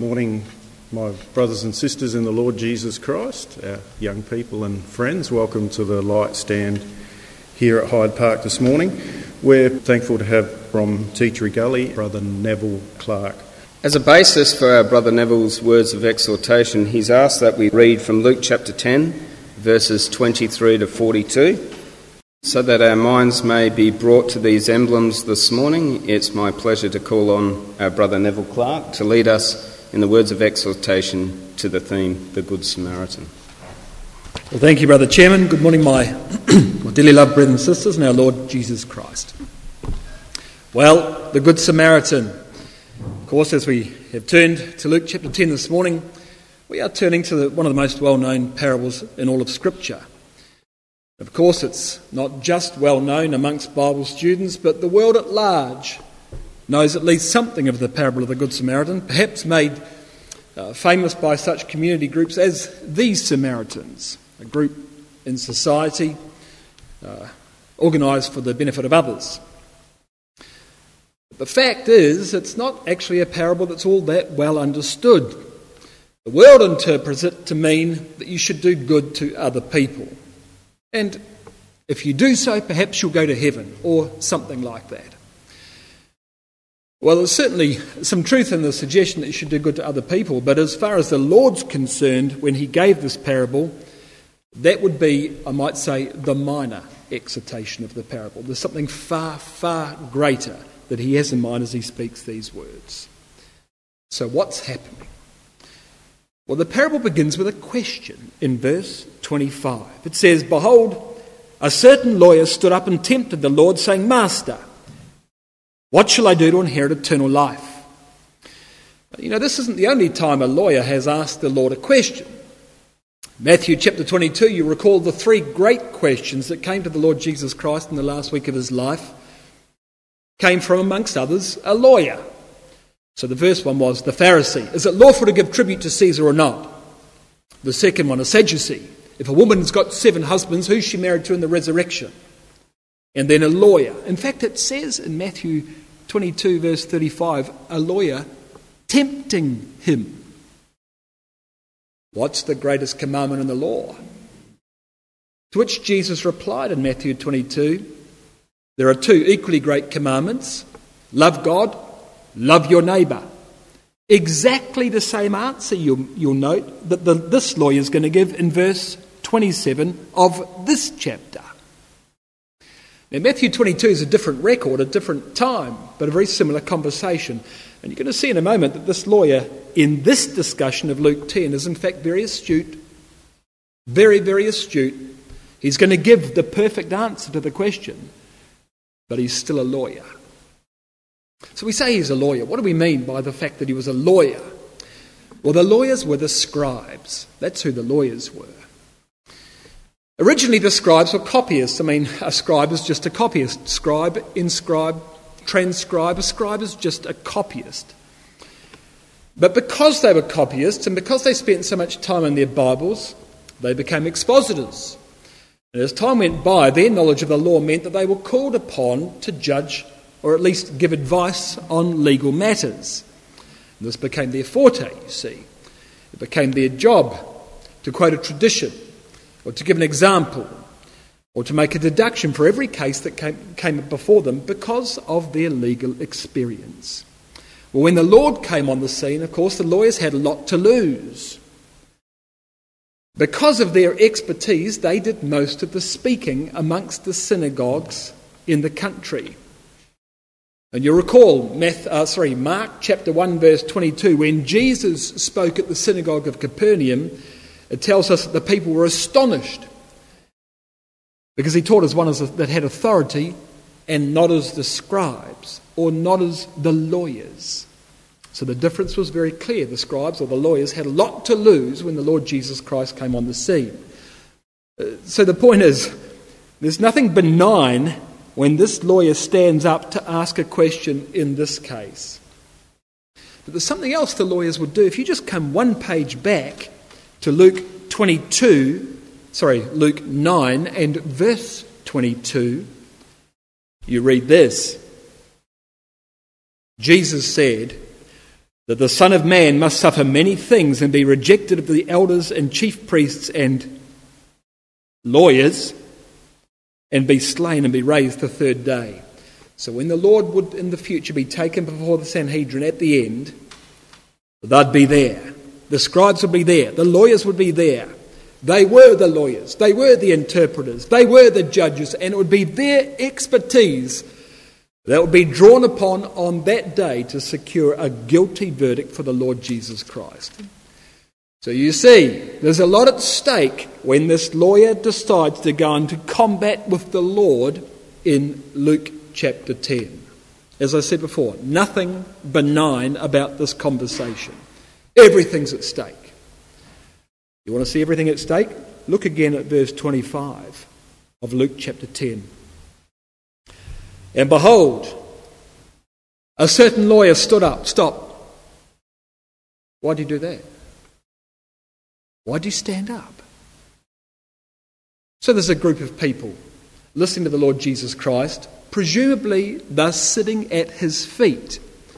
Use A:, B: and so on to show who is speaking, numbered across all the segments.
A: Morning, my brothers and sisters in the Lord Jesus Christ, our young people and friends. Welcome to the light stand here at Hyde Park this morning. We're thankful to have from Teachery Gully, Brother Neville Clark.
B: As a basis for our Brother Neville's words of exhortation, he's asked that we read from Luke chapter 10, verses 23 to 42. So that our minds may be brought to these emblems this morning, it's my pleasure to call on our Brother Neville Clark to lead us in the words of exhortation to the theme, the Good Samaritan.
C: Well, thank you, Brother Chairman. Good morning, my dearly loved brothers and sisters in our Lord Jesus Christ. Well, the Good Samaritan. Of course, as we have turned to Luke chapter 10 this morning, we are turning to one of the most well-known parables in all of Scripture. Of course, it's not just well known amongst Bible students, but the world at large knows at least something of the parable of the Good Samaritan, perhaps made famous by such community groups as these Samaritans, a group in society organised for the benefit of others. But the fact is, it's not actually a parable that's all that well understood. The world interprets it to mean that you should do good to other people. And if you do so, perhaps you'll go to heaven, or something like that. Well, there's certainly some truth in the suggestion that you should do good to other people, but as far as the Lord's concerned, when he gave this parable, that would be, I might say, the minor exhortation of the parable. There's something far, far greater that he has in mind as he speaks these words. So what's happening? Well, the parable begins with a question in verse 25. It says, "Behold, a certain lawyer stood up and tempted the Lord, saying, 'Master, what shall I do to inherit eternal life?'" You know, this isn't the only time a lawyer has asked the Lord a question. Matthew chapter 22, you recall the three great questions that came to the Lord Jesus Christ in the last week of his life, came from, amongst others, a lawyer. So the first one was the Pharisee. Is it lawful to give tribute to Caesar or not? The second one, a Sadducee. If a woman's got 7 husbands, who's she married to in the resurrection? And then a lawyer. In fact, it says in Matthew 22, verse 35, a lawyer tempting him. What's the greatest commandment in the law? To which Jesus replied in Matthew 22, there are 2 equally great commandments. Love God, love your neighbour. Exactly the same answer, you'll note, that this lawyer is going to give in verse 27 of this chapter. Now, Matthew 22 is a different record, a different time, but a very similar conversation. And you're going to see in a moment that this lawyer, in this discussion of Luke 10, is in fact very astute, very, very astute. He's going to give the perfect answer to the question, but he's still a lawyer. So we say he's a lawyer. What do we mean by the fact that he was a lawyer? Well, the lawyers were the scribes. That's who the lawyers were. Originally, the scribes were copyists. I mean, a scribe is just a copyist. Scribe, inscribe, transcribe. A scribe is just a copyist. But because they were copyists and because they spent so much time in their Bibles, they became expositors. And as time went by, their knowledge of the law meant that they were called upon to judge or at least give advice on legal matters. And this became their forte, you see. It became their job to quote a tradition, or to give an example, or to make a deduction for every case that came before them because of their legal experience. Well, when the Lord came on the scene, of course, the lawyers had a lot to lose. Because of their expertise, they did most of the speaking amongst the synagogues in the country. And you'll recall Mark chapter 1 verse 22, when Jesus spoke at the synagogue of Capernaum, it tells us that the people were astonished because he taught as one that had authority and not as the scribes or not as the lawyers. So the difference was very clear. The scribes or the lawyers had a lot to lose when the Lord Jesus Christ came on the scene. So the point is, there's nothing benign when this lawyer stands up to ask a question in this case. But there's something else the lawyers would do. If you just come one page back to Luke 9 and verse 22, you read this. Jesus said, that the Son of Man must suffer many things and be rejected of the elders and chief priests and lawyers, and be slain and be raised the third day. So when the Lord would in the future be taken before the Sanhedrin at the end, they'd be there. The scribes would be there. The lawyers would be there. They were the lawyers. They were the interpreters. They were the judges. And it would be their expertise that would be drawn upon on that day to secure a guilty verdict for the Lord Jesus Christ. So you see, there's a lot at stake when this lawyer decides to go into combat with the Lord in Luke chapter 10. As I said before, nothing benign about this conversation. Everything's at stake. You want to see everything at stake? Look again at verse 25 of Luke chapter 10. And behold, a certain lawyer stood up. Stop. Why do you do that? Why do you stand up? So there's a group of people listening to the Lord Jesus Christ, presumably thus sitting at his feet.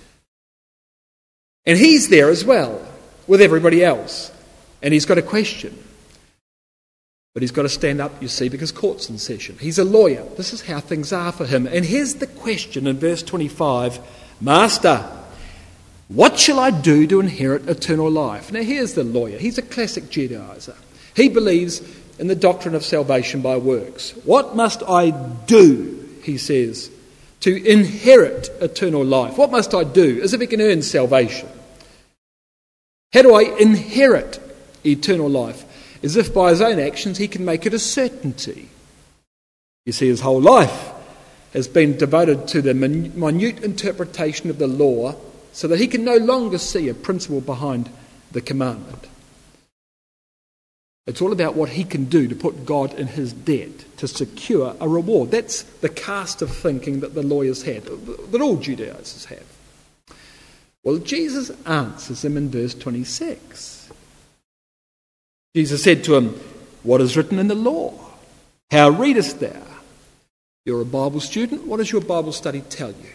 C: And he's there as well, with everybody else. And he's got a question. But he's got to stand up, you see, because court's in session. He's a lawyer. This is how things are for him. And here's the question in verse 25. Master, what shall I do to inherit eternal life? Now here's the lawyer. He's a classic Judaizer. He believes in the doctrine of salvation by works. What must I do, he says, to inherit eternal life? What must I do? As if he can earn salvation. How do I inherit eternal life? As if by his own actions he can make it a certainty. You see, his whole life has been devoted to the minute interpretation of the law so that he can no longer see a principle behind the commandment. It's all about what he can do to put God in his debt, to secure a reward. That's the cast of thinking that the lawyers had, that all Judaizers have. Well, Jesus answers him in verse 26. Jesus said to him, what is written in the law? How readest thou? You're a Bible student. What does your Bible study tell you?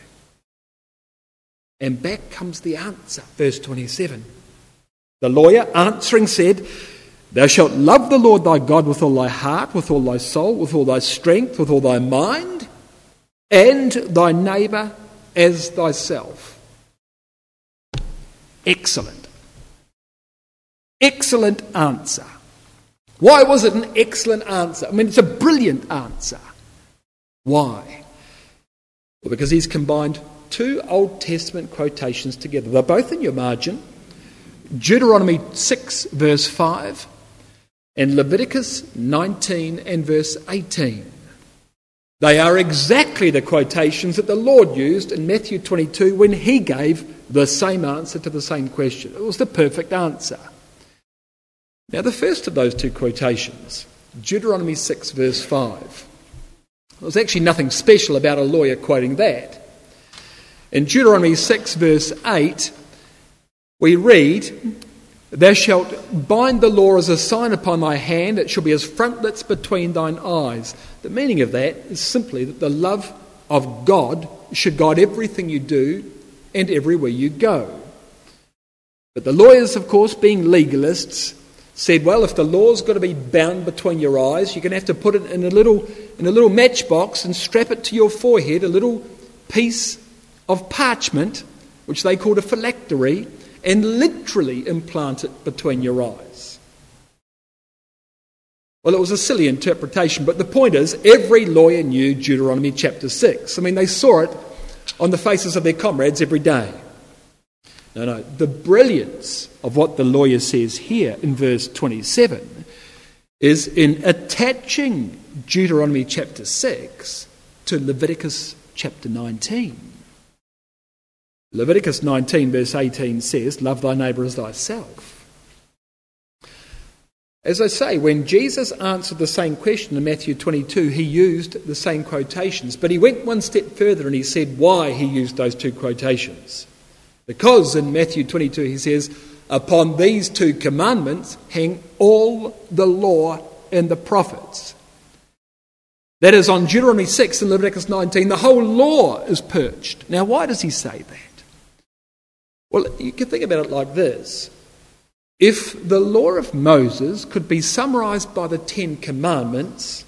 C: And back comes the answer, verse 27. The lawyer answering said, thou shalt love the Lord thy God with all thy heart, with all thy soul, with all thy strength, with all thy mind, and thy neighbour as thyself. Excellent. Excellent answer. Why was it an excellent answer? I mean, it's a brilliant answer. Why? Well, because he's combined two Old Testament quotations together. They're both in your margin. Deuteronomy 6 verse 5 and Leviticus 19 and verse 18. They are exactly the quotations that the Lord used in Matthew 22 when he gave the same answer to the same question. It was the perfect answer. Now, the first of those two quotations, Deuteronomy 6 verse 5, there's actually nothing special about a lawyer quoting that. In Deuteronomy 6 verse 8, we read, thou shalt bind the law as a sign upon thy hand, it shall be as frontlets between thine eyes. The meaning of that is simply that the love of God should guide everything you do and everywhere you go. But the lawyers, of course, being legalists, said, well, if the law's got to be bound between your eyes, you're going to have to put it in a little matchbox and strap it to your forehead, a little piece of parchment, which they called a phylactery, and literally implant it between your eyes. Well, it was a silly interpretation, but the point is, every lawyer knew Deuteronomy chapter 6. I mean, they saw it on the faces of their comrades every day. No, the brilliance of what the lawyer says here in verse 27 is in attaching Deuteronomy chapter 6 to Leviticus chapter 19. Leviticus 19 verse 18 says, love thy neighbour as thyself. As I say, when Jesus answered the same question in Matthew 22, he used the same quotations, but he went one step further and he said why he used those two quotations. Because in Matthew 22 he says, upon these two commandments hang all the law and the prophets. That is, on Deuteronomy 6 and Leviticus 19, the whole law is perched. Now, why does he say that? Well, you can think about it like this. If the law of Moses could be summarised by the Ten Commandments,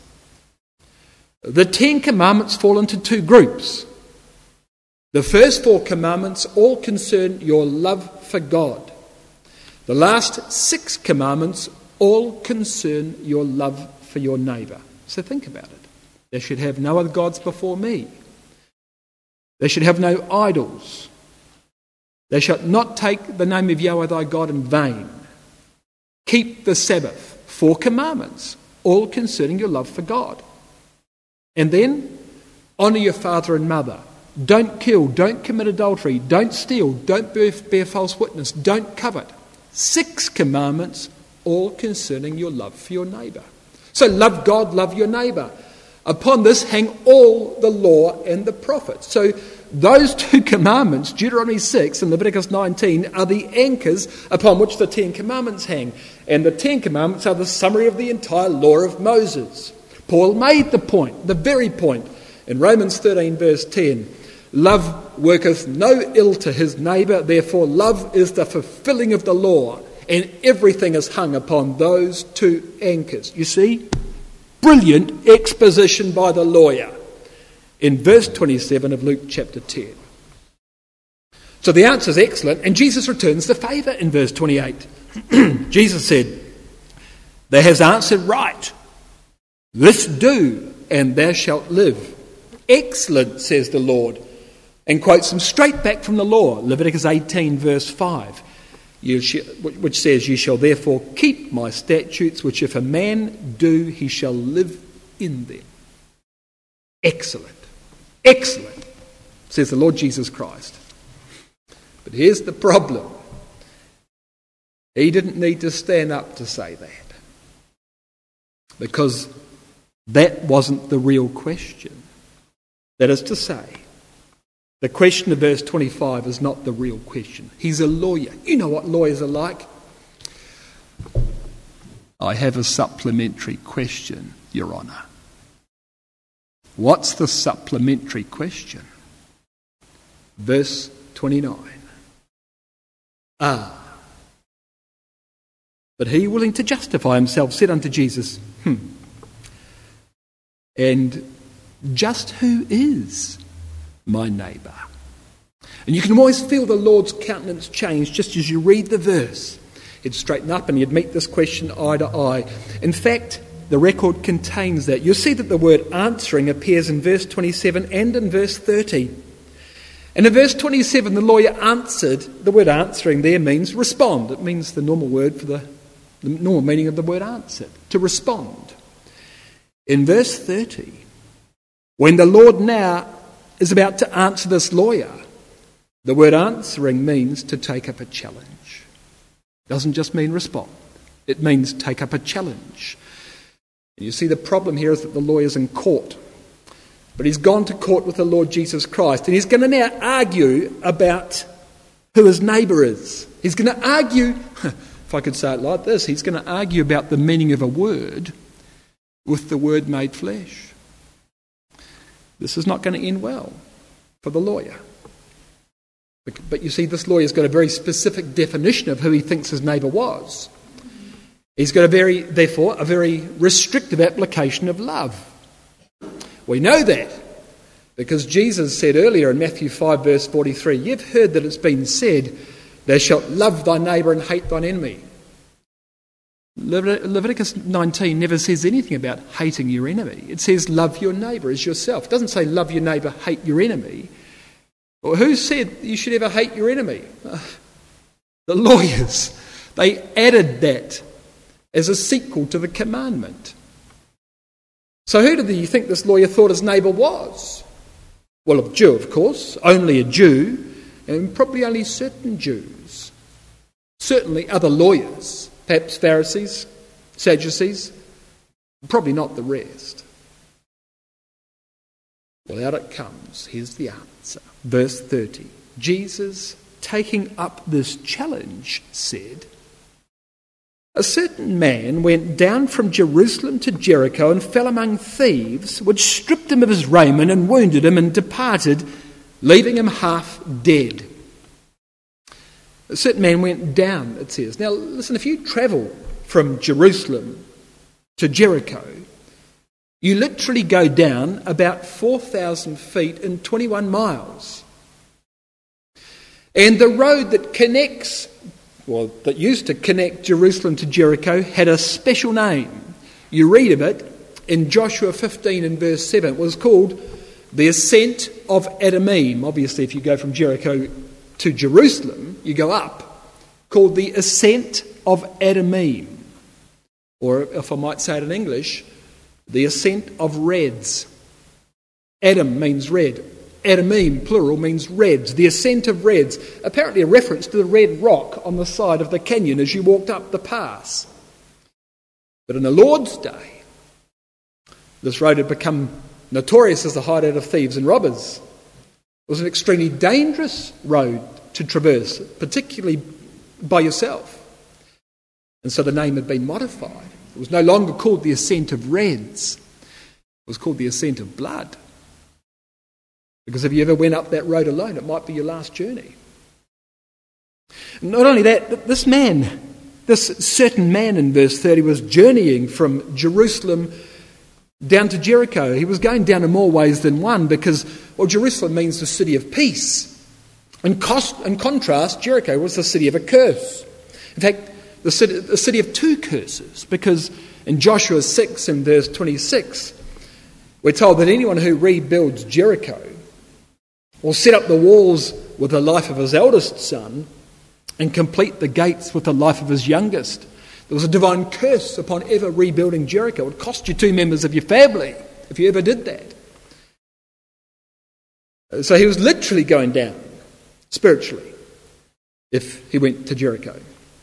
C: the Ten Commandments fall into two groups. The first 4 commandments all concern your love for God. The last 6 commandments all concern your love for your neighbour. So think about it. They should have no other gods before me. They should have no idols. They shall not take the name of Yahweh thy God in vain. Keep the Sabbath. 4 commandments, all concerning your love for God. And then, honour your father and mother. Don't kill, don't commit adultery, don't steal, don't bear false witness, don't covet. 6 commandments, all concerning your love for your neighbour. So love God, love your neighbour. Upon this hang all the law and the prophets. So those 2 commandments, Deuteronomy 6 and Leviticus 19, are the anchors upon which the 10 commandments hang. And the 10 commandments are the summary of the entire law of Moses. Paul made the point, the very point, in Romans 13 verse 10. Love worketh no ill to his neighbour, therefore love is the fulfilling of the law, and everything is hung upon those 2 anchors. You see? Brilliant exposition by the lawyer in verse 27 of Luke chapter 10. So the answer is excellent, and Jesus returns the favour in verse 28. Jesus said, "Thou hast answered right. This do, and thou shalt live." Excellent, says the Lord, and quotes them straight back from the law, Leviticus 18 verse 5, which says, "You shall therefore keep my statutes, which if a man do, he shall live in them." Excellent, excellent, says the Lord Jesus Christ. But here's the problem. He didn't need to stand up to say that, because that wasn't the real question. That is to say, the question of verse 25 is not the real question. He's a lawyer. You know what lawyers are like. I have a supplementary question, Your Honour. What's the supplementary question? Verse 29. But he, willing to justify himself, said unto Jesus, And just who is my neighbour? And you can always feel the Lord's countenance change just as you read the verse. He'd straighten up and he'd meet this question eye to eye. In fact, the record contains that. You'll see that the word answering appears in verse 27 and in verse 30. And in verse 27, the lawyer answered. The word answering there means respond. It means the normal word for the normal meaning of the word answered, to respond. In verse 30, when the Lord now is about to answer this lawyer, the word answering means to take up a challenge. It doesn't just mean respond. It means take up a challenge. And you see, the problem here is that the lawyer's in court. But he's gone to court with the Lord Jesus Christ, and he's going to now argue about who his neighbour is. He's going to argue, if I could say it like this, he's going to argue about the meaning of a word with the Word made flesh. This is not going to end well for the lawyer. But you see, this lawyer's got a very specific definition of who he thinks his neighbour was. He's got therefore a very restrictive application of love. We know that because Jesus said earlier in Matthew 5 verse 43, "You've heard that it's been said, thou shalt love thy neighbour and hate thine enemy." Leviticus 19 never says anything about hating your enemy. It says love your neighbour as yourself. It doesn't say love your neighbour, hate your enemy. Well, who said you should ever hate your enemy? The lawyers. They added that as a sequel to the commandment. So who did you think this lawyer thought his neighbour was? Well, a Jew, of course, only a Jew, and probably only certain Jews. Certainly other lawyers, perhaps Pharisees, Sadducees, probably not the rest. Well, out it comes. Here's the answer. Verse 30. Jesus, taking up this challenge, said, "A certain man went down from Jerusalem to Jericho and fell among thieves, which stripped him of his raiment and wounded him and departed, leaving him half dead." A certain man went down, it says. Now listen, if you travel from Jerusalem to Jericho, you literally go down about 4,000 feet in 21 miles. And the road that connects, that used to connect Jerusalem to Jericho had a special name. You read of it in Joshua 15 and verse 7. It was called the Ascent of Adumim. Obviously, if you go from Jericho to Jerusalem, you go up, called the Ascent of Adumim. Or, if I might say it in English, the Ascent of Reds. Adam means red. Adumim, plural, means reds. The Ascent of Reds. Apparently a reference to the red rock on the side of the canyon as you walked up the pass. But in the Lord's day, this road had become notorious as the hideout of thieves and robbers. It was an extremely dangerous road to traverse, particularly by yourself. And so the name had been modified. It was no longer called the Ascent of Reds. It was called the Ascent of Blood. Because if you ever went up that road alone, it might be your last journey. Not only that, this certain man in verse 30 was journeying from Jerusalem down to Jericho. He was going down in more ways than one because, Jerusalem means the city of peace. In contrast, Jericho was the city of a curse. In fact, the city of two curses, because in Joshua 6 and verse 26, we're told that anyone who rebuilds Jericho will set up the walls with the life of his eldest son and complete the gates with the life of his youngest. There was a divine curse upon ever rebuilding Jericho. It would cost you 2 members of your family if you ever did that. So he was literally going down spiritually if he went to Jericho.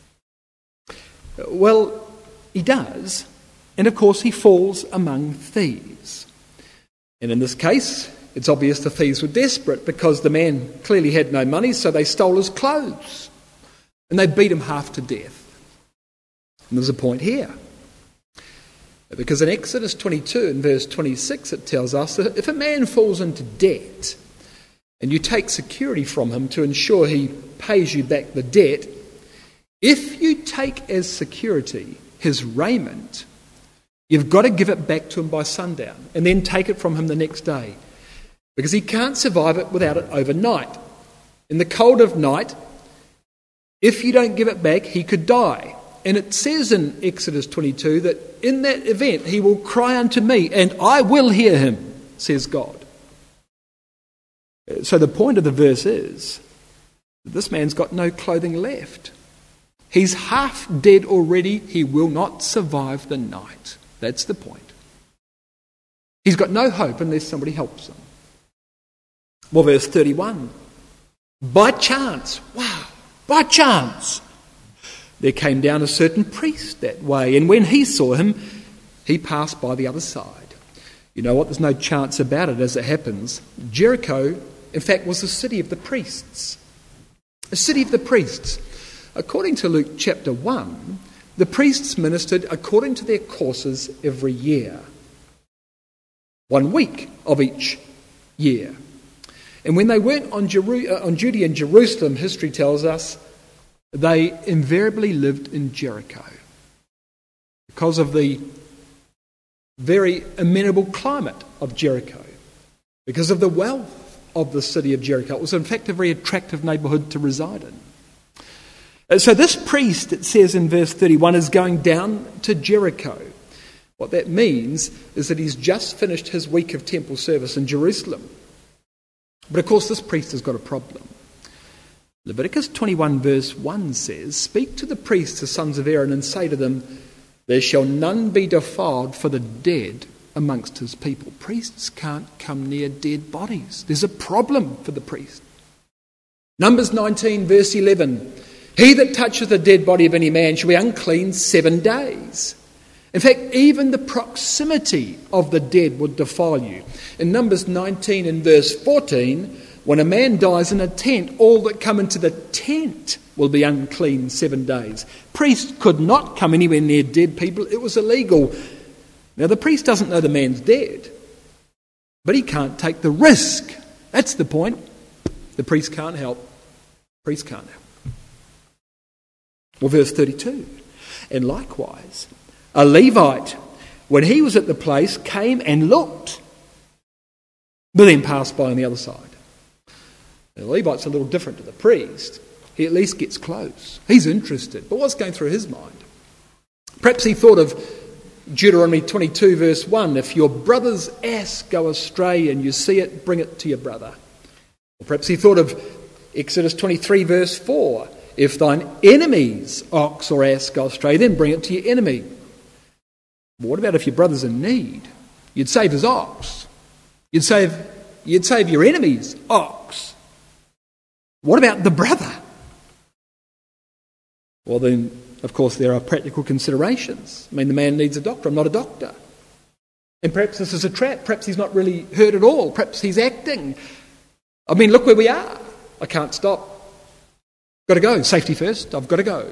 C: Well, he does, and of course he falls among thieves. And in this case, it's obvious the thieves were desperate because the man clearly had no money, so they stole his clothes. And they beat him half to death. And there's a point here. Because in Exodus 22 and verse 26 it tells us that if a man falls into debt and you take security from him to ensure he pays you back the debt, if you take as security his raiment, you've got to give it back to him by sundown and then take it from him the next day. Because he can't survive it without it overnight. In the cold of night, if you don't give it back, he could die. And it says in Exodus 22 that in that event he will cry unto me and I will hear him, says God. So the point of the verse is that this man's got no clothing left. He's half dead already. He will not survive the night. That's the point. He's got no hope unless somebody helps him. Well, verse 31. By chance, there came down a certain priest that way, and when he saw him, he passed by the other side. You know what? There's no chance about it as it happens. Jericho, in fact, was the city of the priests. A city of the priests. According to Luke chapter 1, the priests ministered according to their courses every year. 1 week of each year. And when they weren't on duty in Jerusalem, history tells us, they invariably lived in Jericho because of the very amenable climate of Jericho, because of the wealth of the city of Jericho. It was in fact a very attractive neighbourhood to reside in. So this priest, it says in verse 31, is going down to Jericho. What that means is that he's just finished his week of temple service in Jerusalem. But of course this priest has got a problem. Leviticus 21 verse 1 says, "Speak to the priests, the sons of Aaron, and say to them, there shall none be defiled for the dead amongst his people." Priests can't come near dead bodies. There's a problem for the priest. Numbers 19 verse 11, "He that toucheth the dead body of any man shall be unclean 7 days." In fact, even the proximity of the dead would defile you. In Numbers 19 and verse 14, when a man dies in a tent, all that come into the tent will be unclean 7 days. Priests could not come anywhere near dead people. It was illegal. Now, the priest doesn't know the man's dead, but he can't take the risk. That's the point. The priest can't help. Priest can't help. Or verse 32. And likewise, a Levite, when he was at the place, came and looked, but then passed by on the other side. The Levite's a little different to the priest. He at least gets close. He's interested. But what's going through his mind? Perhaps he thought of Deuteronomy 22 verse 1, if your brother's ass go astray and you see it, bring it to your brother. Or perhaps he thought of Exodus 23 verse 4, if thine enemy's ox or ass go astray, then bring it to your enemy. But what about if your brother's in need? You'd save his ox. You'd save your enemy's ox. What about the brother? Well then, of course, there are practical considerations. I mean, the man needs a doctor. I'm not a doctor. And perhaps this is a trap. Perhaps he's not really hurt at all. Perhaps he's acting. I mean, look where we are. I can't stop. Got to go. Safety first. I've got to go.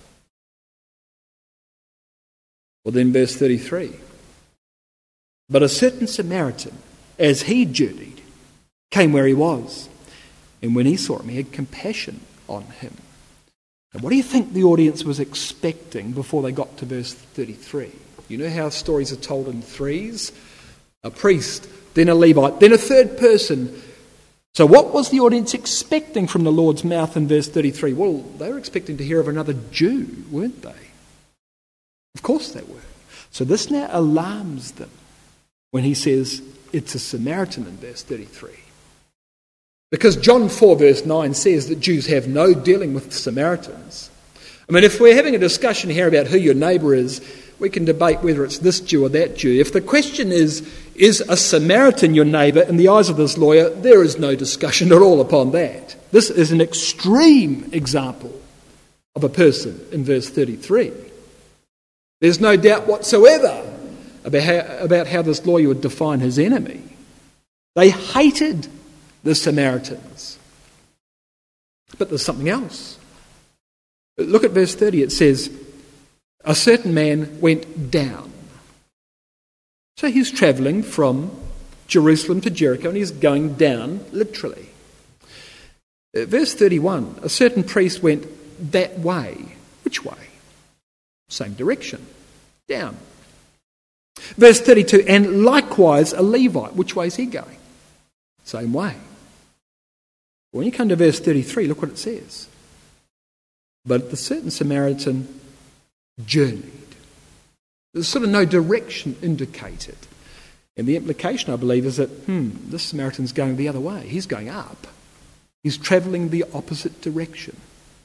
C: Well, then verse 33. But a certain Samaritan, as he journeyed, came where he was. And when he saw him, he had compassion on him. And what do you think the audience was expecting before they got to verse 33? You know how stories are told in threes? A priest, then a Levite, then a third person. So what was the audience expecting from the Lord's mouth in verse 33? Well, they were expecting to hear of another Jew, weren't they? Of course they were. So this now alarms them when he says it's a Samaritan in verse 33. Because John 4 verse 9 says that Jews have no dealing with Samaritans. I mean, if we're having a discussion here about who your neighbour is, we can debate whether it's this Jew or that Jew. If the question is a Samaritan your neighbour, in the eyes of this lawyer, there is no discussion at all upon that. This is an extreme example of a person in verse 33. There's no doubt whatsoever about how this lawyer would define his enemy. They hated the Samaritans. But there's something else. Look at verse 30. It says, a certain man went down. So he's travelling from Jerusalem to Jericho and he's going down literally. Verse 31, a certain priest went that way. Which way? Same direction. Down. Verse 32, and likewise a Levite. Which way is he going? Same way. When you come to verse 33, look what it says. But the certain Samaritan journeyed. There's sort of no direction indicated. And the implication, I believe, is that, this Samaritan's going the other way. He's going up. He's travelling the opposite direction.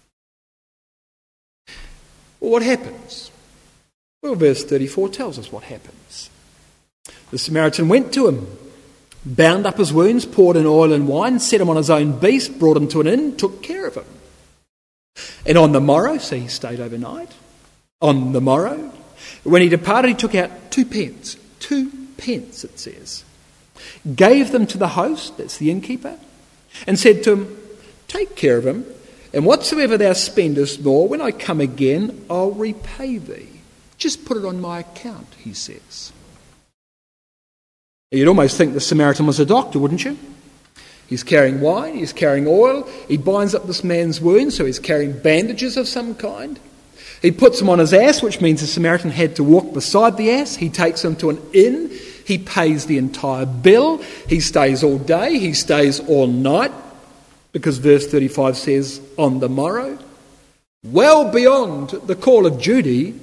C: Well, what happens? Well, verse 34 tells us what happens. The Samaritan went to him, bound up his wounds, poured in oil and wine, set him on his own beast, brought him to an inn, took care of him. And on the morrow, so he stayed overnight, on the morrow, when he departed, he took out 2 pence. 2 pence, it says. Gave them to the host, that's the innkeeper, and said to him, take care of him, and whatsoever thou spendest more, when I come again, I'll repay thee. Just put it on my account, he says. You'd almost think the Samaritan was a doctor, wouldn't you? He's carrying wine, he's carrying oil, he binds up this man's wounds, so he's carrying bandages of some kind. He puts him on his ass, which means the Samaritan had to walk beside the ass. He takes him to an inn, he pays the entire bill, he stays all day, he stays all night, because verse 35 says, on the morrow, well beyond the call of duty.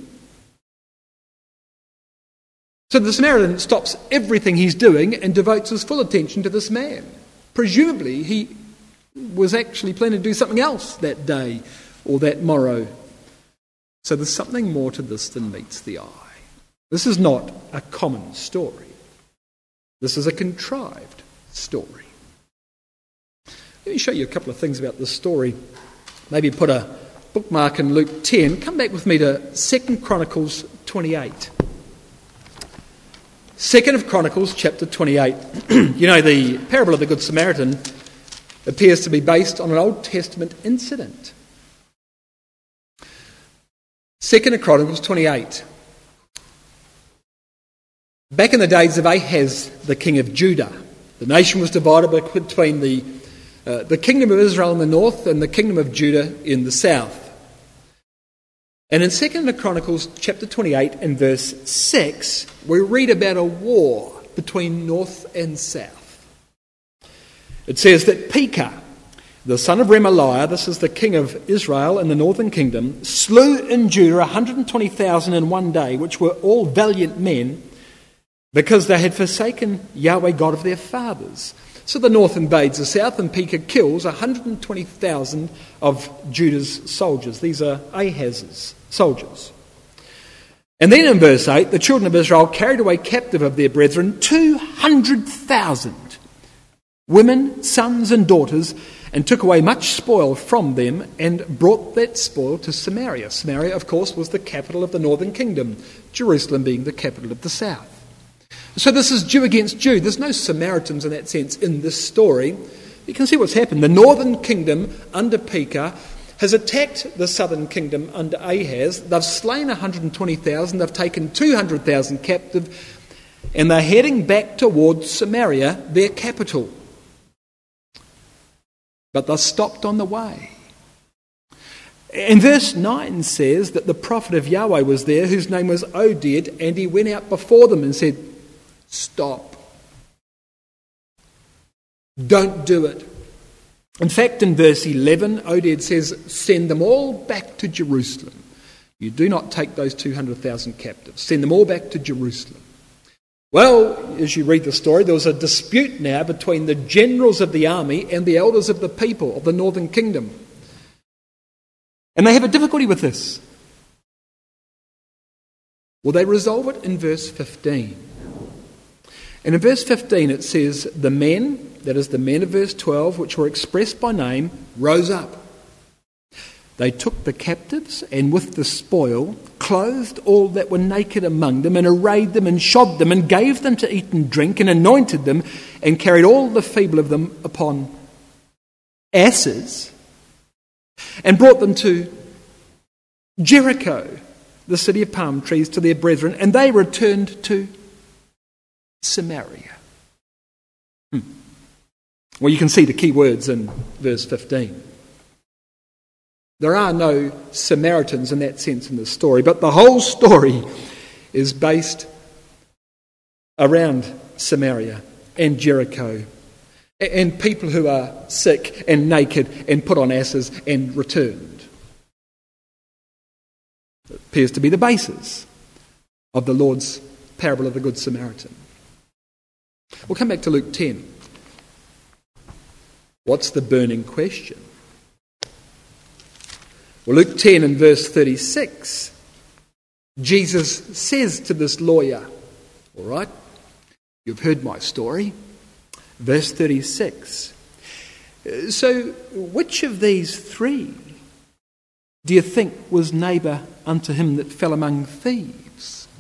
C: So the Samaritan stops everything he's doing and devotes his full attention to this man. Presumably he was actually planning to do something else that day or that morrow. So there's something more to this than meets the eye. This is not a common story. This is a contrived story. Let me show you a couple of things about this story. Maybe put a bookmark in Luke 10. Come back with me to 2 Chronicles 28. 2 Chronicles chapter 28. You know, the parable of the Good Samaritan appears to be based on an Old Testament incident. 2 Chronicles 28. Back in the days of Ahaz, the king of Judah, the nation was divided between the kingdom of Israel in the north and the kingdom of Judah in the south. And in 2 Chronicles chapter 28 and verse 6, we read about a war between north and south. It says that Pekah, the son of Remaliah, this is the king of Israel in the northern kingdom, slew in Judah 120,000 in one day, which were all valiant men, because they had forsaken Yahweh God of their fathers. So the north invades the south, and Pekah kills 120,000 of Judah's soldiers. These are Ahaz's soldiers. And then in verse 8, the children of Israel carried away captive of their brethren 200,000 women, sons and daughters, and took away much spoil from them and brought that spoil to Samaria. Samaria, of course, was the capital of the northern kingdom, Jerusalem being the capital of the south. So this is Jew against Jew. There's no Samaritans in that sense in this story. You can see what's happened. The northern kingdom under Pekah has attacked the southern kingdom under Ahaz. They've slain 120,000. They've taken 200,000 captive. And they're heading back towards Samaria, their capital. But they're stopped on the way. And verse 9 says that the prophet of Yahweh was there, whose name was Oded, and he went out before them and said, "Stop. Don't do it." In fact, in verse 11, Oded says, "Send them all back to Jerusalem. You do not take those 200,000 captives. Send them all back to Jerusalem." Well, as you read the story, there was a dispute now between the generals of the army and the elders of the people of the northern kingdom. And they have a difficulty with this. Well, they resolve it in verse 15. And in verse 15 it says, the men, that is the men of verse 12, which were expressed by name, rose up. They took the captives, and with the spoil clothed all that were naked among them, and arrayed them, and shod them, and gave them to eat and drink, and anointed them, and carried all the feeble of them upon asses, and brought them to Jericho, the city of palm trees, to their brethren, and they returned to Samaria. Well, you can see the key words in verse 15. There are no Samaritans in that sense in the story, but the whole story is based around Samaria and Jericho and people who are sick and naked and put on asses and returned. It appears to be the basis of the Lord's parable of the Good Samaritan. We'll come back to Luke 10. What's the burning question? Well, Luke 10 and verse 36, Jesus says to this lawyer, all right, you've heard my story. Verse 36, so which of these three do you think was neighbour unto him that fell among thieves?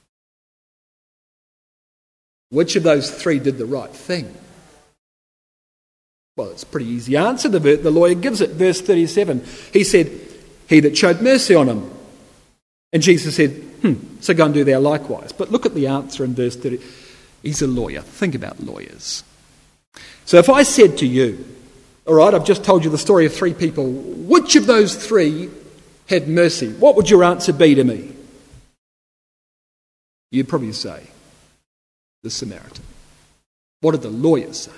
C: Which of those three did the right thing? Well, it's a pretty easy answer. The lawyer gives it. Verse 37, he said, he that showed mercy on him. And Jesus said, so go and do thou likewise. But look at the answer in verse 30. He's a lawyer. Think about lawyers. So if I said to you, all right, I've just told you the story of three people, which of those three had mercy? What would your answer be to me? You'd probably say, the Samaritan. What did the lawyer say?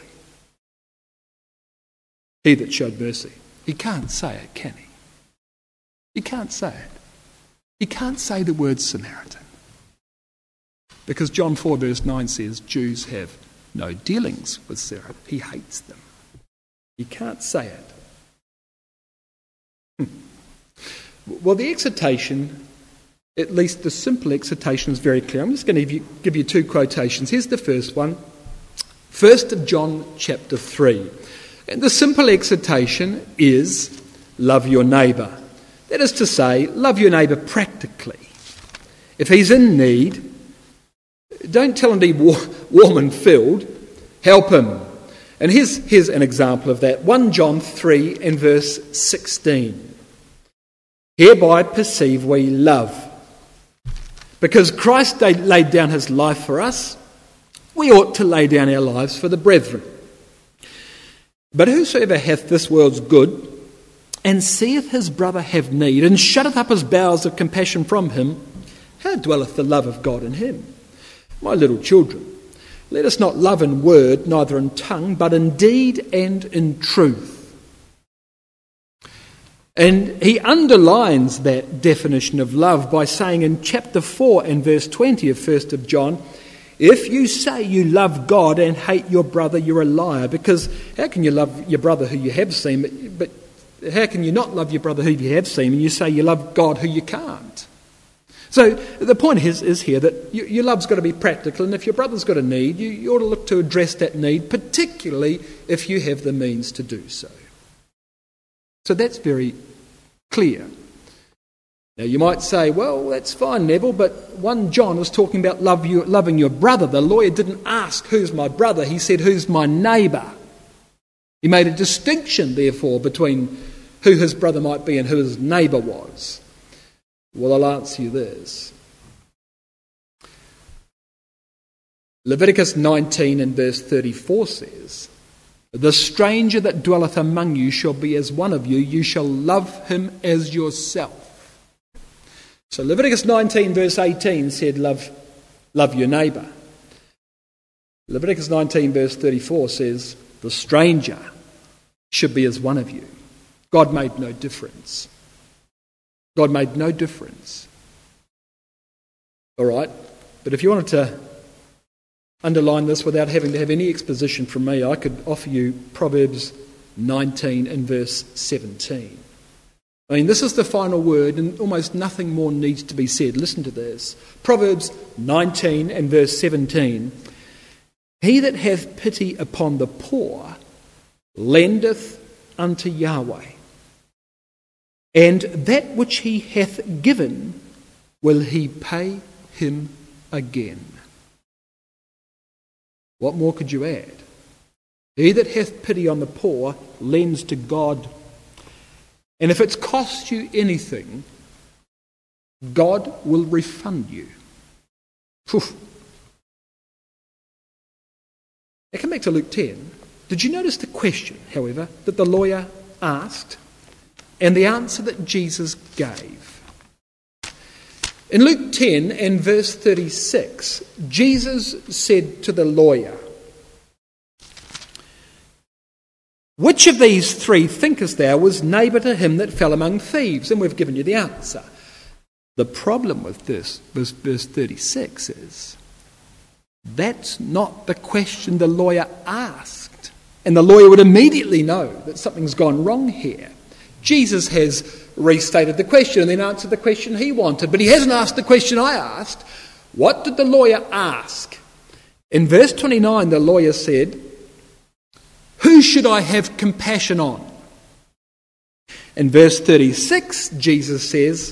C: He that showed mercy. He can't say it, can he? He can't say it. He can't say the word Samaritan. Because John 4 verse 9 says Jews have no dealings with Sarah. He hates them. He can't say it. Well, the exhortation, at least the simple exhortation, is very clear. I'm just going to give you two quotations. Here's the first one. 1 John chapter 3. And the simple exhortation is love your neighbour. That is to say, love your neighbour practically. If he's in need, don't tell him to be warm and filled. Help him. And here's an example of that. 1 John 3 and verse 16. Hereby perceive we love. Because Christ laid down his life for us, we ought to lay down our lives for the brethren. But whosoever hath this world's good and seeth his brother have need, and shutteth up his bowels of compassion from him, how dwelleth the love of God in him? My little children, let us not love in word, neither in tongue, but in deed and in truth. And he underlines that definition of love by saying in chapter 4 and verse 20 of 1 of John, if you say you love God and hate your brother, you're a liar. Because how can you love your brother who you have seen, but how can you not love your brother who you have seen and you say you love God who you can't? So the point is here that your love's got to be practical, and if your brother's got a need, you ought to look to address that need, particularly if you have the means to do so. So that's very clear. Now you might say, well, that's fine, Neville, but 1 John was talking about loving your brother. The lawyer didn't ask, who's my brother? He said, who's my neighbour? He made a distinction, therefore, between who his brother might be and who his neighbour was. Well, I'll answer you this. Leviticus 19 and verse 34 says, the stranger that dwelleth among you shall be as one of you. You shall love him as yourself. So Leviticus 19 verse 18 said, love your neighbour. Leviticus 19 verse 34 says, the stranger should be as one of you. God made no difference. God made no difference. All right, but if you wanted to underline this without having to have any exposition from me, I could offer you Proverbs 19 and verse 17. I mean, this is the final word and almost nothing more needs to be said. Listen to this. Proverbs 19 and verse 17. He that hath pity upon the poor lendeth unto Yahweh, and that which he hath given will he pay him again. What more could you add? He that hath pity on the poor lends to God. And if it's cost you anything, God will refund you. Whew. Now come back to Luke 10. Did you notice the question, however, that the lawyer asked and the answer that Jesus gave? In Luke 10 and verse 36, Jesus said to the lawyer, which of these three thinkest thou was neighbour to him that fell among thieves? And we've given you the answer. The problem with this, verse 36 is, that's not the question the lawyer asked. And the lawyer would immediately know that something's gone wrong here. Jesus has restated the question and then answered the question he wanted, but he hasn't asked the question I asked. What did the lawyer ask? In verse 29, the lawyer said, who should I have compassion on? In verse 36, Jesus says,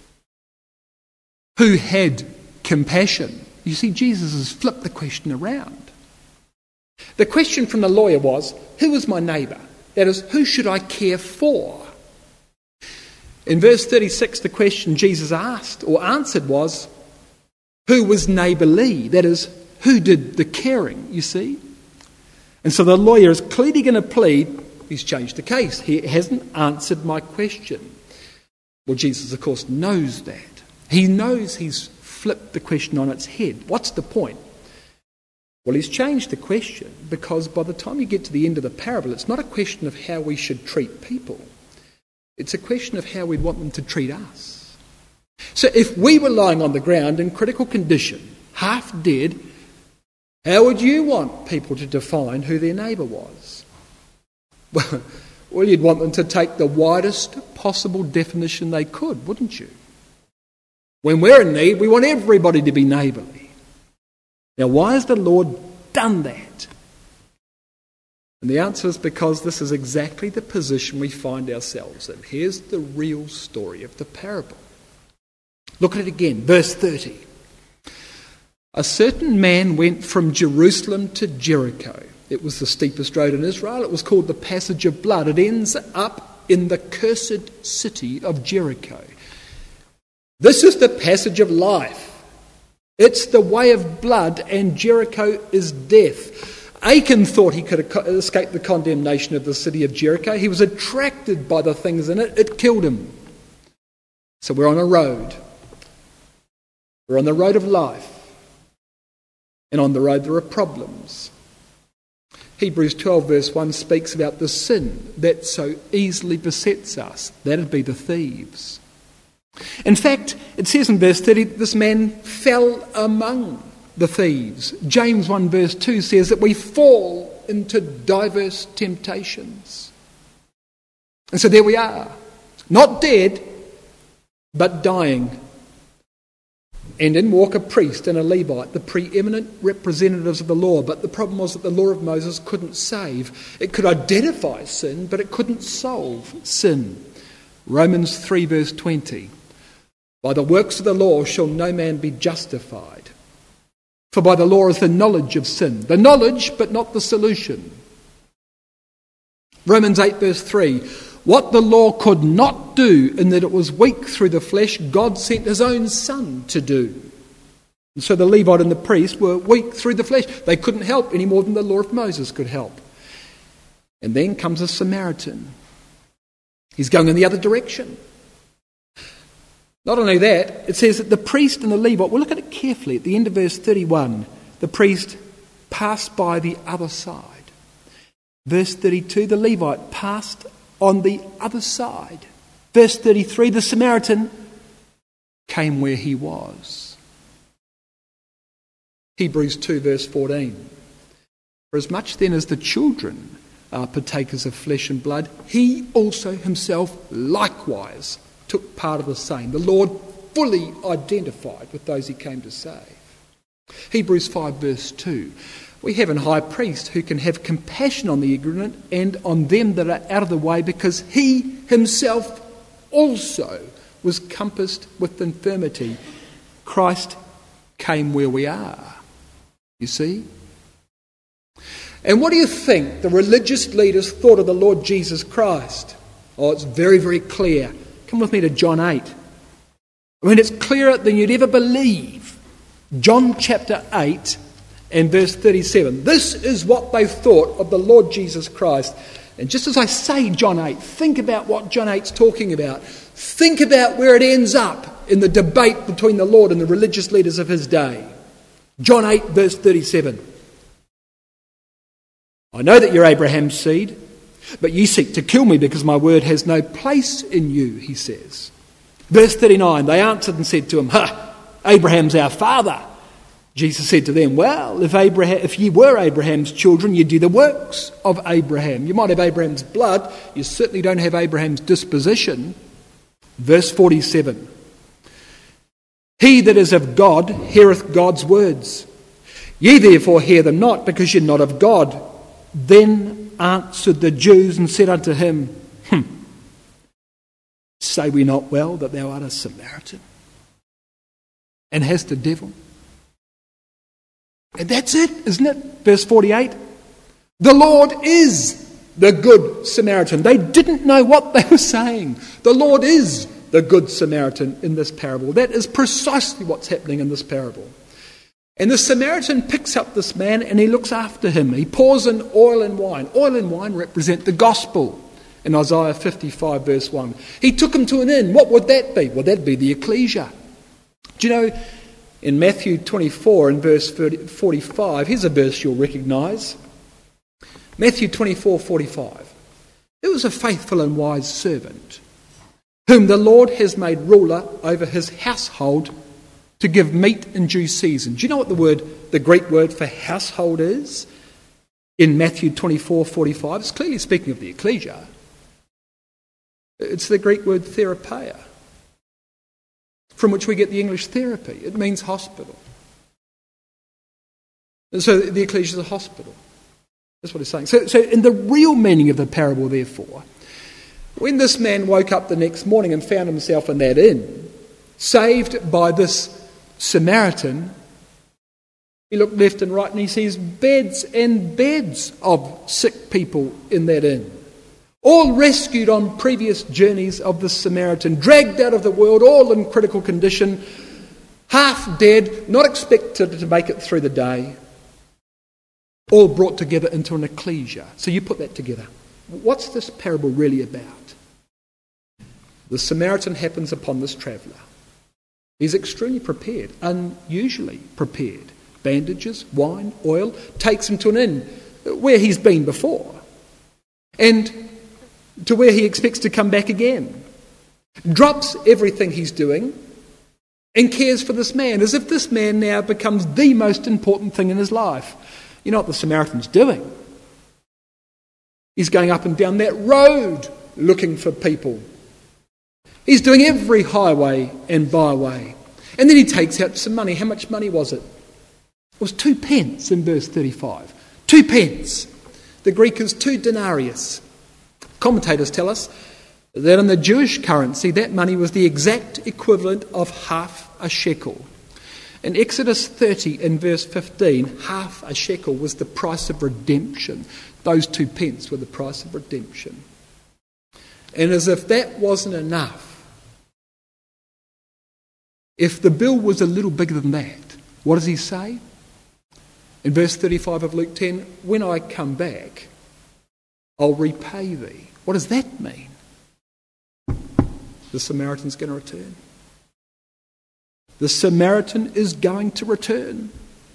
C: who had compassion? You see, Jesus has flipped the question around. The question from the lawyer was, who was my neighbour? That is, who should I care for? In verse 36, the question Jesus asked or answered was, who was neighbourly? That is, who did the caring, you see? And so the lawyer is clearly going to plead, he's changed the case. He hasn't answered my question. Well, Jesus, of course, knows that. He knows he's flipped the question on its head. What's the point? Well, he's changed the question because by the time you get to the end of the parable, it's not a question of how we should treat people. It's a question of how we'd want them to treat us. So if we were lying on the ground in critical condition, half dead, how would you want people to define who their neighbour was? Well, you'd want them to take the widest possible definition they could, wouldn't you? When we're in need, we want everybody to be neighbourly. Now, why has the Lord done that? And the answer is because this is exactly the position we find ourselves in. Here's the real story of the parable. Look at it again, verse 30. A certain man went from Jerusalem to Jericho. It was the steepest road in Israel. It was called the Passage of Blood. It ends up in the cursed city of Jericho. This is the passage of life. It's the way of blood, and Jericho is death. Achan thought he could escape the condemnation of the city of Jericho. He was attracted by the things in it. It killed him. So we're on a road. We're on the road of life. And on the road there are problems. Hebrews 12 verse 1 speaks about the sin that so easily besets us. That'd be the thieves. In fact, it says in verse 30, this man fell among the thieves. James 1 verse 2 says that we fall into diverse temptations. And so there we are. Not dead, but dying. And in walk a priest and a Levite, the preeminent representatives of the law. But the problem was that the law of Moses couldn't save. It could identify sin, but it couldn't solve sin. Romans 3 verse 20. By the works of the law shall no man be justified. For by the law is the knowledge of sin. The knowledge, but not the solution. Romans 8 verse 3. What the law could not do, in that it was weak through the flesh, God sent his own Son to do. And so the Levite and the priest were weak through the flesh. They couldn't help any more than the law of Moses could help. And then comes a Samaritan. He's going in the other direction. Not only that, it says that the priest and the Levite, we'll look at it carefully at the end of verse 31, the priest passed by the other side. Verse 32, the Levite passed on the other side. Verse 33, the Samaritan came where he was. Hebrews 2 verse 14. For as much then as the children are partakers of flesh and blood, he also himself likewise took part of the same. The Lord fully identified with those he came to save. Hebrews 5 verse 2. We have a high priest who can have compassion on the ignorant and on them that are out of the way, because he himself also was compassed with infirmity. Christ came where we are. You see? And what do you think the religious leaders thought of the Lord Jesus Christ? Oh, it's very, very clear. Come with me to John 8. I mean, it's clearer than you'd ever believe. John chapter 8 and verse 37. This is what they thought of the Lord Jesus Christ. And just as I say John 8, think about what John 8's talking about. Think about where it ends up in the debate between the Lord and the religious leaders of his day. John 8 verse 37. I know that you're Abraham's seed, but ye seek to kill me because my word has no place in you, he says. Verse 39, they answered and said to him, Abraham's our father. Jesus said to them, well, if ye were Abraham's children, you'd do the works of Abraham. You might have Abraham's blood, you certainly don't have Abraham's disposition. Verse 47, he that is of God heareth God's words. Ye therefore hear them not, because you're not of God. Then answered the Jews and said unto him, say we not well that thou art a Samaritan, and hast a devil? And that's it, isn't it? Verse 48. The Lord is the good Samaritan. They didn't know what they were saying. The Lord is the good Samaritan in this parable. That is precisely what's happening in this parable. And the Samaritan picks up this man and he looks after him. He pours in oil and wine. Oil and wine represent the gospel in Isaiah 55 verse 1. He took him to an inn. What would that be? Well, that'd be the ecclesia. Do you know, in Matthew 24 and verse 45, here's a verse you'll recognise. Matthew 24:45. There was a faithful and wise servant, whom the Lord has made ruler over his household, to give meat in due season. Do you know what the Greek word for household is? In Matthew 24:45, it's clearly speaking of the ecclesia. It's the Greek word therapeia, from which we get the English therapy. It means hospital. And so the ecclesia is a hospital. That's what it's saying. So in the real meaning of the parable, therefore, when this man woke up the next morning and found himself in that inn, saved by this Samaritan, he looked left and right and he sees beds and beds of sick people in that inn, all rescued on previous journeys of the Samaritan, dragged out of the world, all in critical condition, half dead, not expected to make it through the day. all brought together into an ecclesia. So you put that together. What's this parable really about? The Samaritan happens upon this traveller. He's extremely prepared, unusually prepared. Bandages, wine, oil, takes him to an inn where he's been before and to where he expects to come back again. Drops everything he's doing and cares for this man as if this man now becomes the most important thing in his life. You know what the Samaritan's doing? He's going up and down that road looking for people. He's doing every highway and byway. And then he takes out some money. How much money was it? It was 2 pence in verse 35. 2 pence. The Greek is 2 denarius. Commentators tell us that in the Jewish currency, that money was the exact equivalent of half a shekel. In Exodus 30 and verse 15, half a shekel was the price of redemption. Those 2 pence were the price of redemption. And as if that wasn't enough, if the bill was a little bigger than that, what does he say? In verse 35 of Luke 10, when I come back, I'll repay thee. What does that mean? The Samaritan's going to return. The Samaritan is going to return.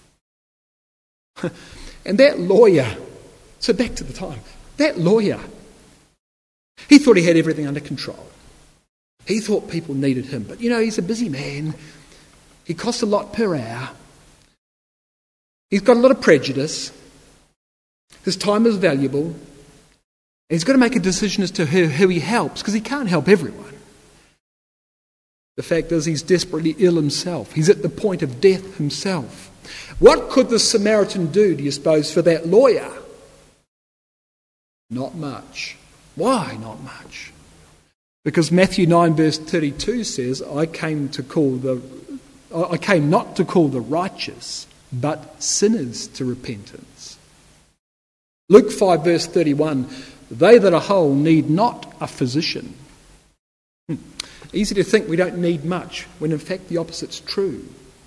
C: And that lawyer, so back to the time, that lawyer, he thought he had everything under control. He thought people needed him. But, you know, he's a busy man. He costs a lot per hour. He's got a lot of prejudice. His time is valuable. And he's got to make a decision as to who he helps, because he can't help everyone. The fact is he's desperately ill himself. He's at the point of death himself. What could the Samaritan do, do you suppose, for that lawyer? Not much. Why not much? Because Matthew 9 verse 32 says, I came not to call the righteous, but sinners to repentance. Luke 5 verse 31, they that are whole need not a physician. Easy to think we don't need much, when in fact the opposite's true.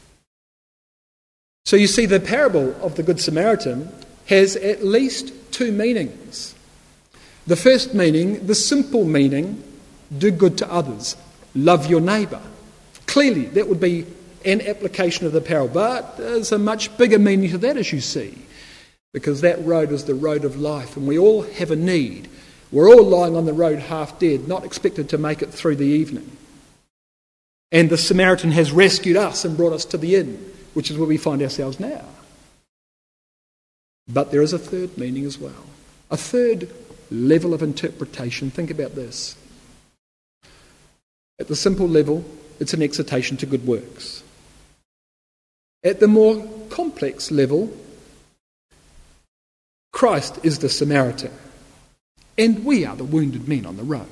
C: So you see, the parable of the Good Samaritan has at least 2 meanings. The first meaning, the simple meaning, do good to others, love your neighbour. Clearly, that would be an application of the parable, but there's a much bigger meaning to that, as you see, because that road is the road of life, and we all have a need. We're all lying on the road half dead, not expected to make it through the evening. And the Samaritan has rescued us and brought us to the inn, which is where we find ourselves now. But there is a third meaning as well, a third level of interpretation. Think about this. At the simple level, it's an exhortation to good works. At the more complex level, Christ is the Samaritan, and we are the wounded men on the road.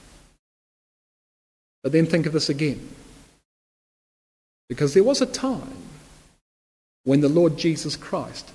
C: But then think of this again. Because there was a time when the Lord Jesus Christ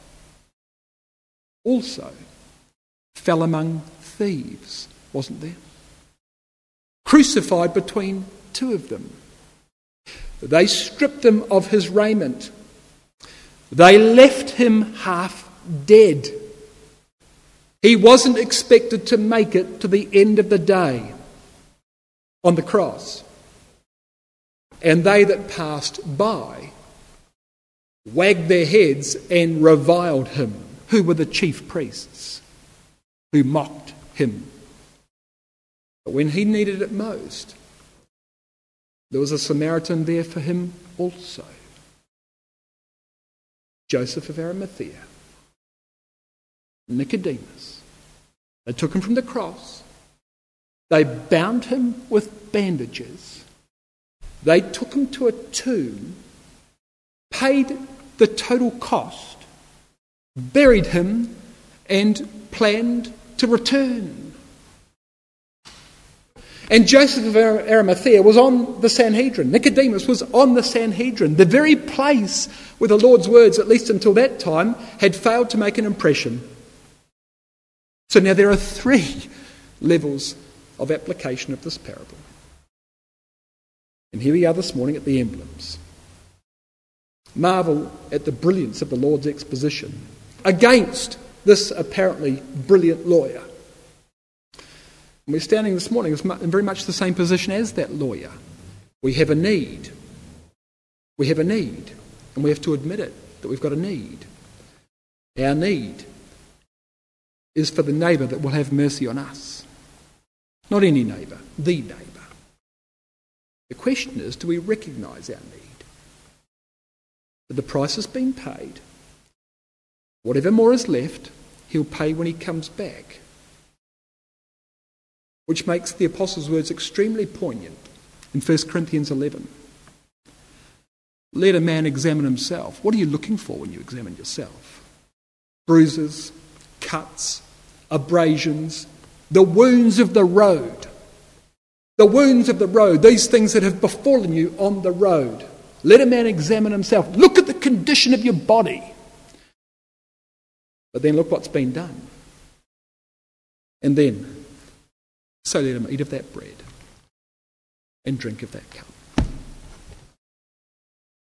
C: also fell among thieves, wasn't there? Crucified between 2 of them. They stripped him of his raiment. They left him half dead. He wasn't expected to make it to the end of the day on the cross. And they that passed by wagged their heads and reviled him, who were the chief priests, who mocked him. But when he needed it most, there was a Samaritan there for him also. Joseph of Arimathea, Nicodemus. They took him from the cross. They bound him with bandages. They took him to a tomb, paid the total cost, buried him, and planned to return. And Joseph of Arimathea was on the Sanhedrin. Nicodemus was on the Sanhedrin, the very place where the Lord's words, at least until that time, had failed to make an impression. So now there are 3 levels of application of this parable. And here we are this morning at the emblems. Marvel at the brilliance of the Lord's exposition. against this apparently brilliant lawyer. And we're standing this morning in very much the same position as that lawyer. We have a need. We have a need, and we have to admit it, that we've got a need. Our need is for the neighbour that will have mercy on us. Not any neighbour, the neighbour. The question is, do we recognise our need? That the price has been paid. Whatever more is left, he'll pay when he comes back. Which makes the Apostle's words extremely poignant in 1 Corinthians 11. Let a man examine himself. What are you looking for when you examine yourself? Bruises, cuts, abrasions, the wounds of the road. The wounds of the road, these things that have befallen you on the road. Let a man examine himself. Look at the condition of your body. But then look what's been done. And then, so let him eat of that bread and drink of that cup.